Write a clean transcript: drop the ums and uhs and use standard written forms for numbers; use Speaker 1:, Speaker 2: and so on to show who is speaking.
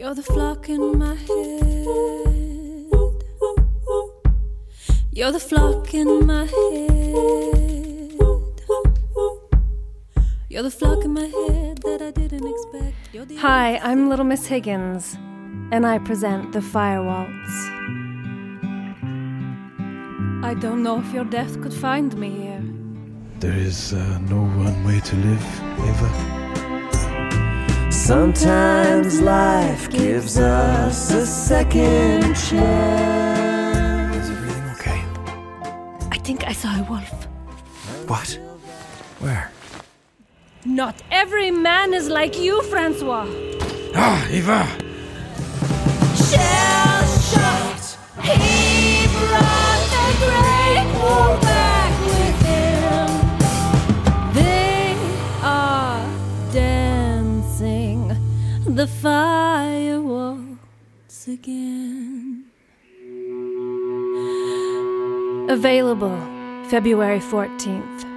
Speaker 1: You're the flock in my head. You're the flock in my head. You're the flock in my head that I didn't expect.
Speaker 2: Hi, I'm Little Miss Higgins, and I present the Fire Waltz. I don't know if your death could find me here.
Speaker 3: There is no one way to live, Eva.
Speaker 4: Sometimes life gives us a second chance.
Speaker 3: Is everything okay?
Speaker 2: I think I saw a wolf.
Speaker 3: What? Where?
Speaker 2: Not every man is like you, Francois.
Speaker 3: Ah, Eva!
Speaker 1: Shell-shocked, he brought the great war back with him. They are dancing the fire waltz again.
Speaker 2: Available February 14th.